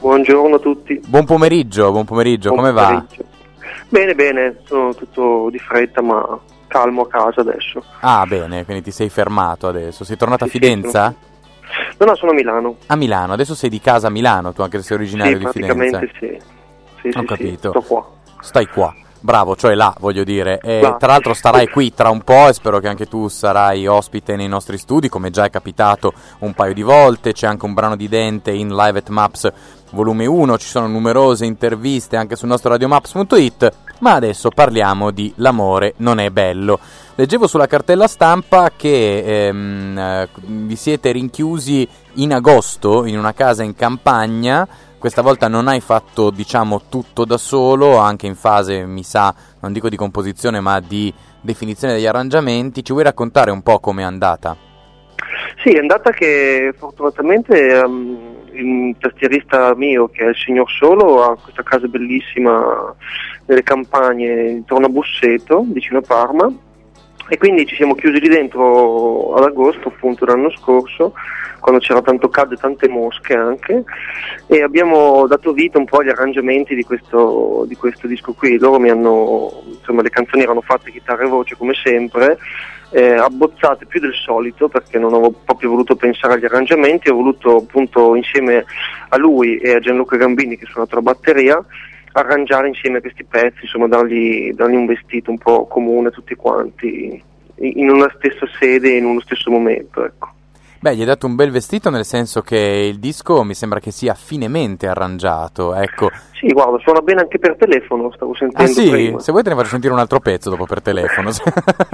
Buongiorno a tutti. Buon pomeriggio, come va? Bene, sono tutto di fretta ma calmo a casa adesso. Ah, bene, quindi ti sei fermato adesso. Sei tornato a Fidenza? No, sono a Milano. A Milano, adesso sei di casa a Milano, tu anche se sei originario di Fidenza. Praticamente sì. Ho capito. Sto qua. Stai qua. Bravo, cioè là, voglio dire. E là. Tra l'altro starai qui tra un po' e spero che anche tu sarai ospite nei nostri studi, come già è capitato un paio di volte. C'è anche un brano di Dente in Live at Maps volume 1, ci sono numerose interviste anche sul nostro radiomaps.it, ma adesso parliamo di L'amore non è bello. Leggevo sulla cartella stampa che vi siete rinchiusi in agosto in una casa in campagna. Questa volta non hai fatto, diciamo, tutto da solo, anche in fase, mi sa, non dico di composizione, ma di definizione degli arrangiamenti. Ci vuoi raccontare un po' com'è andata? Sì, è andata che fortunatamente il tastierista mio, che è il signor Solo, ha questa casa bellissima nelle campagne intorno a Busseto, vicino a Parma, e quindi ci siamo chiusi lì dentro ad agosto, appunto, l'anno scorso, quando c'era tanto caldo e tante mosche anche, e abbiamo dato vita un po' agli arrangiamenti di questo disco qui. Loro mi hanno, insomma, le canzoni erano fatte chitarra e voce come sempre, abbozzate più del solito perché non ho proprio voluto pensare agli arrangiamenti, ho voluto appunto insieme a lui e a Gianluca Gambini, che suonato la batteria, arrangiare insieme questi pezzi, insomma dargli un vestito un po' comune a tutti quanti, in una stessa sede, in uno stesso momento, ecco. Beh, gli hai dato un bel vestito, nel senso che il disco mi sembra che sia finemente arrangiato, ecco. Sì, guarda, suona bene anche per telefono, stavo sentendo prima. Se vuoi te ne faccio sentire un altro pezzo dopo per telefono. Sì.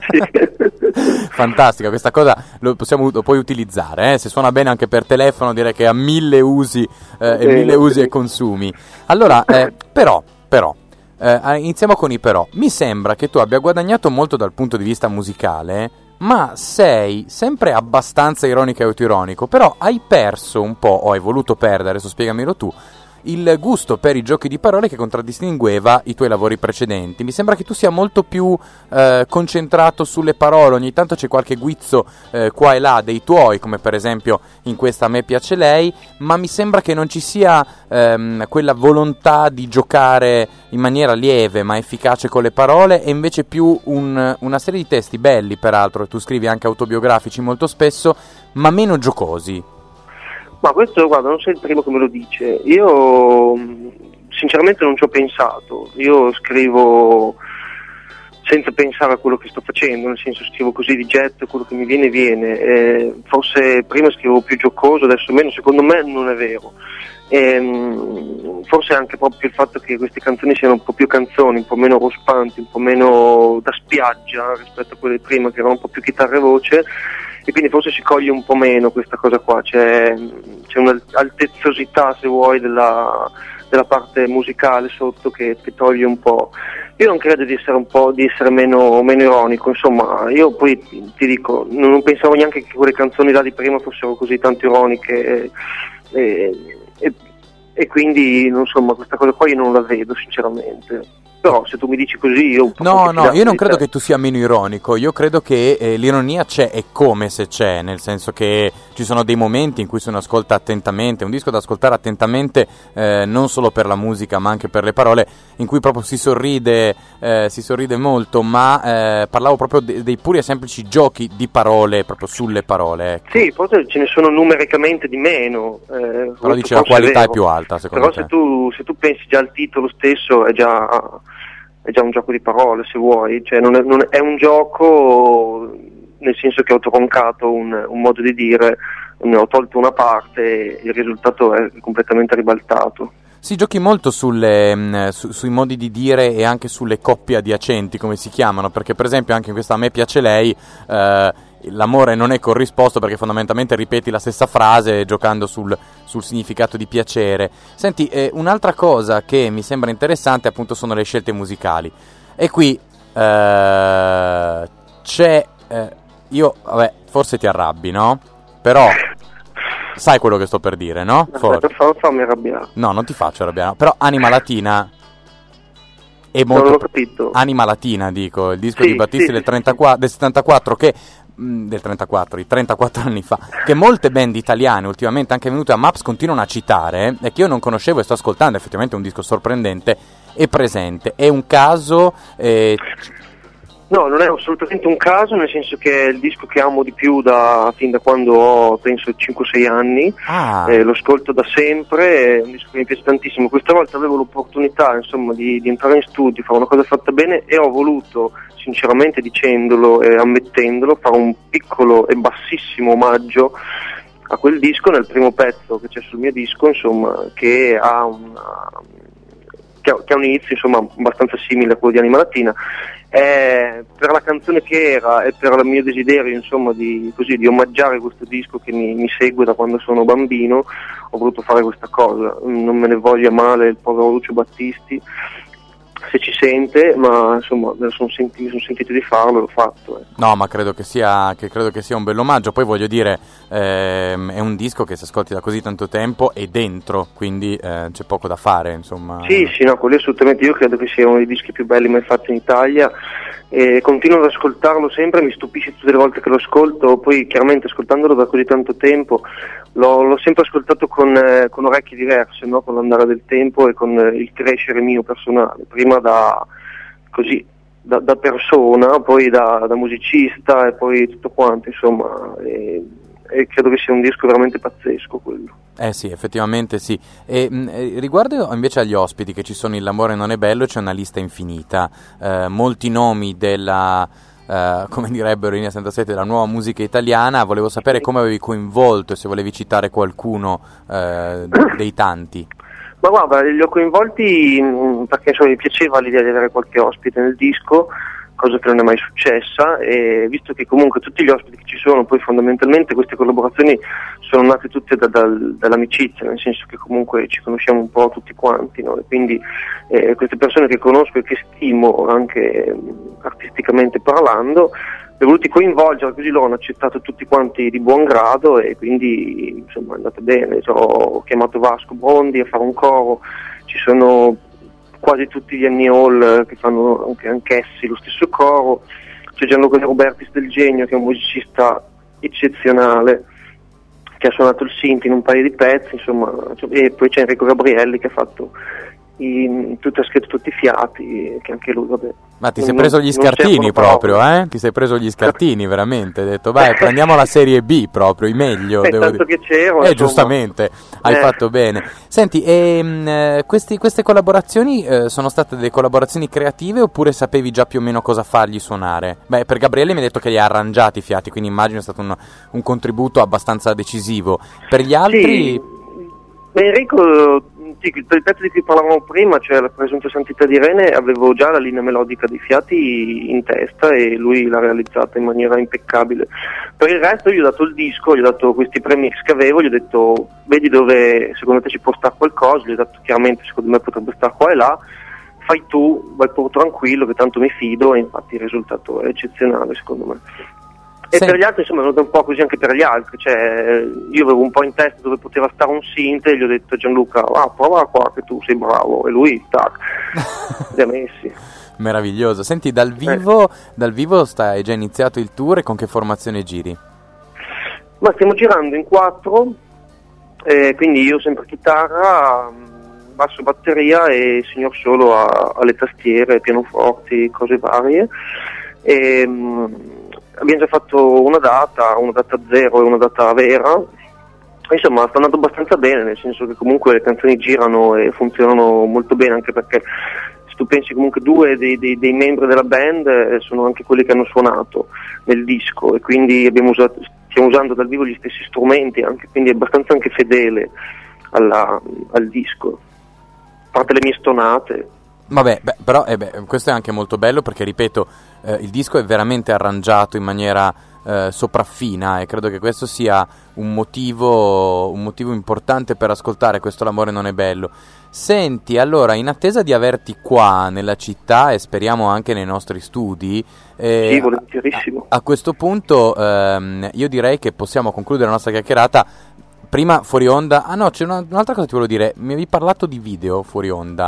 Fantastica, questa cosa lo puoi utilizzare, se suona bene anche per telefono direi che ha mille usi e consumi. Allora, però, iniziamo con i però. Mi sembra che tu abbia guadagnato molto dal punto di vista musicale, ma sei sempre abbastanza ironico e autoironico, però hai perso un po', o hai voluto perdere, adesso spiegamelo tu, il gusto per i giochi di parole che contraddistingueva i tuoi lavori precedenti. Mi sembra che tu sia molto più concentrato sulle parole, ogni tanto c'è qualche guizzo qua e là dei tuoi, come per esempio in questa A me piace lei, ma mi sembra che non ci sia quella volontà di giocare in maniera lieve ma efficace con le parole, e invece più una serie di testi belli, peraltro, tu scrivi anche autobiografici molto spesso, ma meno giocosi. Ma questo, guarda, non sei il primo che me lo dice. Io sinceramente non ci ho pensato. Io scrivo senza pensare a quello che sto facendo, nel senso scrivo così di getto, quello che mi viene. Forse prima scrivevo più giocoso, adesso meno. Secondo me non è vero. Forse anche proprio il fatto che queste canzoni siano un po' più canzoni, un po' meno ruspanti, un po' meno da spiaggia rispetto a quelle prima, che erano un po' più chitarra e voce, e quindi forse si coglie un po' meno questa cosa qua. C'è un'altezzosità, se vuoi, della parte musicale sotto che toglie un po'. Io non credo di essere meno ironico, insomma. Io poi ti dico, non pensavo neanche che quelle canzoni là di prima fossero così tanto ironiche, e quindi, insomma, questa cosa qua io non la vedo sinceramente. Però se tu mi dici così io... No, io non credo che tu sia meno ironico, io credo che l'ironia c'è, è come se c'è, nel senso che ci sono dei momenti in cui se uno ascolta attentamente, un disco da ascoltare attentamente, non solo per la musica ma anche per le parole, in cui proprio si sorride molto, ma parlavo proprio dei puri e semplici giochi di parole, proprio sulle parole, ecco. Sì, forse ce ne sono numericamente di meno. Però dice la qualità è più alta, secondo te. Però se tu pensi già al titolo stesso è già un gioco di parole, se vuoi, cioè non è un gioco nel senso che ho troncato un modo di dire, ne ho tolto una parte e il risultato è completamente ribaltato. Si giochi molto sui modi di dire e anche sulle coppie adiacenti, come si chiamano, perché per esempio anche in questa A me piace lei, l'amore non è corrisposto perché fondamentalmente ripeti la stessa frase giocando sul significato di piacere. Senti, un'altra cosa che mi sembra interessante appunto sono le scelte musicali, e qui c'è vabbè, forse ti arrabbi, no? Però sai quello che sto per dire, no? Fammi arrabbiare. No, non ti faccio arrabbiare, no. Però Anima Latina è molto... Non l'ho capito. Anima Latina, dico, il disco di Battisti del 74, che del 34, di 34 anni fa, che molte band italiane ultimamente anche venute a Maps continuano a citare, e che io non conoscevo e sto ascoltando. Effettivamente è un disco sorprendente e presente. È un caso? No, non è assolutamente un caso, nel senso che è il disco che amo di più fin da quando ho, penso, 5-6 anni. Lo ascolto da sempre, è un disco che mi piace tantissimo. Questa volta avevo l'opportunità, insomma, di entrare in studio, fare una cosa fatta bene, e ho voluto, sinceramente, dicendolo e ammettendolo, fare un piccolo e bassissimo omaggio a quel disco nel primo pezzo che c'è sul mio disco, insomma, che ha un inizio, insomma, abbastanza simile a quello di Anima Latina. Per la canzone che era e per il mio desiderio, insomma, di omaggiare questo disco che mi segue da quando sono bambino, ho voluto fare questa cosa. Non me ne voglia male il povero Lucio Battisti, se ci sente, ma insomma mi sono sentito di farlo e l'ho fatto. No, ma credo che sia un bell'omaggio. Poi voglio dire, è un disco che, se ascolti da così tanto tempo, è dentro, quindi c'è poco da fare, insomma. Sì, no, quello assolutamente. Io credo che sia uno dei dischi più belli mai fatti in Italia, e continuo ad ascoltarlo sempre. Mi stupisce tutte le volte che lo ascolto. Poi chiaramente, ascoltandolo da così tanto tempo, l'ho sempre ascoltato con orecchie diverse, no? Con l'andare del tempo e con il crescere mio personale, prima da persona, poi da musicista, e poi tutto quanto, insomma, e credo che sia un disco veramente pazzesco quello. Sì, effettivamente sì. E riguardo invece agli ospiti che ci sono in L'amore non è bello, c'è una lista infinita, molti nomi della, come direbbero in 77, della nuova musica italiana. Volevo sapere come avevi coinvolto e se volevi citare qualcuno dei tanti. Ma guarda, li ho coinvolti perché, insomma, mi piaceva l'idea di avere qualche ospite nel disco, cosa che non è mai successa, e visto che comunque tutti gli ospiti che ci sono, poi fondamentalmente queste collaborazioni sono nate tutte dall'amicizia, nel senso che comunque ci conosciamo un po' tutti quanti, no? E quindi queste persone che conosco e che stimo anche artisticamente parlando, li ho voluti coinvolgere, così loro hanno accettato tutti quanti di buon grado, e quindi insomma è andata bene. Ho chiamato Vasco Brondi a fare un coro, ci sono quasi tutti gli Annie Hall che fanno anch'essi lo stesso coro, c'è Gianluca De Robertis del Genio, che è un musicista eccezionale, che ha suonato il synth in un paio di pezzi, insomma, e poi c'è Enrico Gabrielli che ha fatto ha scritto tutti i fiati, che anche lui, vabbè. Ma ti sei preso gli scartini proprio, Ti sei preso gli scartini, veramente, hai detto, vai, prendiamo la serie B proprio, i meglio. Tanto che c'ero. Giustamente, hai fatto bene. Senti, queste collaborazioni sono state delle collaborazioni creative, oppure sapevi già più o meno cosa fargli suonare? Beh, per Gabriele mi hai detto che li ha arrangiati i fiati, quindi immagino sia stato un contributo abbastanza decisivo. Per gli altri? Sì. Enrico, per il pezzo di cui parlavamo prima, cioè la Presunta Santità di Irene, avevo già la linea melodica dei fiati in testa e lui l'ha realizzata in maniera impeccabile. Per il resto io gli ho dato il disco, gli ho dato questi premix che avevo, gli ho detto vedi dove secondo te ci può stare qualcosa, gli ho detto chiaramente secondo me potrebbe stare qua e là, fai tu, vai pure tranquillo che tanto mi fido, e infatti il risultato è eccezionale secondo me. E per gli altri, insomma, è venuto un po' così anche per gli altri, cioè io avevo un po' in testa dove poteva stare un synth e gli ho detto a Gianluca, prova qua che tu sei bravo, e lui, tac, li ha messi. Meraviglioso. Senti, dal vivo hai già iniziato il tour, e con che formazione giri? Ma stiamo girando in 4, quindi io sempre chitarra, basso, batteria, e il signor Solo alle tastiere, pianoforti, cose varie. Abbiamo già fatto una data 0 e una data vera, insomma sta andando abbastanza bene, nel senso che comunque le canzoni girano e funzionano molto bene, anche perché se tu pensi comunque 2 dei membri della band sono anche quelli che hanno suonato nel disco, e quindi stiamo usando dal vivo gli stessi strumenti, quindi è abbastanza anche fedele al disco, a parte le mie stonate. Vabbè, però questo è anche molto bello, perché ripeto, il disco è veramente arrangiato in maniera sopraffina, e credo che questo sia un motivo importante per ascoltare questo L'amore non è bello. Senti, allora, in attesa di averti qua nella città, e speriamo anche nei nostri studi, sì, volentierissimo. A questo punto io direi che possiamo concludere la nostra chiacchierata. Prima fuori onda, no, c'è un'altra cosa che ti volevo dire. Mi avevi parlato di video fuori onda.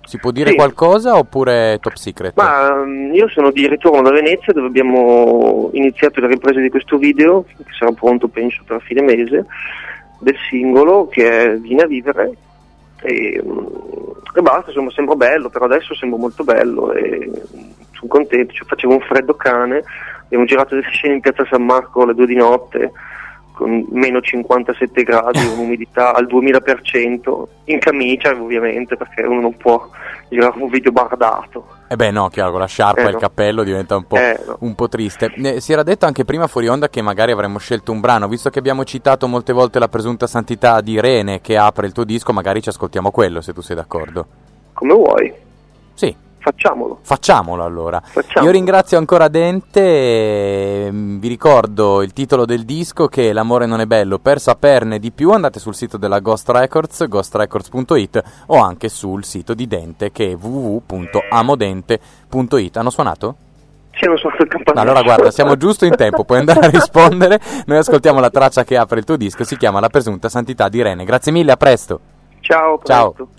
Si può dire Sì. qualcosa oppure top secret? Ma io sono di ritorno da Venezia, dove abbiamo iniziato la ripresa di questo video, che sarà pronto penso tra fine mese, del singolo che è Vieni a vivere, e basta, insomma sembra bello, però adesso sembra molto bello e sono contento. Facevo un freddo cane, abbiamo girato delle scene in piazza San Marco alle 2 di notte con meno 57 gradi, un'umidità al 2000%, in camicia ovviamente, perché uno non può girare un video bardato. No, chiaro, con la sciarpa e il no. cappello diventa un po', No. un po' triste. Si era detto anche prima fuori onda che magari avremmo scelto un brano, visto che abbiamo citato molte volte La presunta santità di Irene che apre il tuo disco, magari ci ascoltiamo quello, se tu sei d'accordo. Come vuoi, Sì. Facciamolo allora. Facciamolo. Io ringrazio ancora Dente, vi ricordo il titolo del disco che è L'amore non è bello. Per saperne di più andate sul sito della Ghost Records, ghostrecords.it, o anche sul sito di Dente che è www.amodente.it. Hanno suonato? Sì, non so il campanello. Allora guarda, siamo giusto in tempo, puoi andare a rispondere. Noi ascoltiamo la traccia che apre il tuo disco, si chiama La presunta santità di Irene. Grazie mille, a presto. Ciao. Ciao. Presto.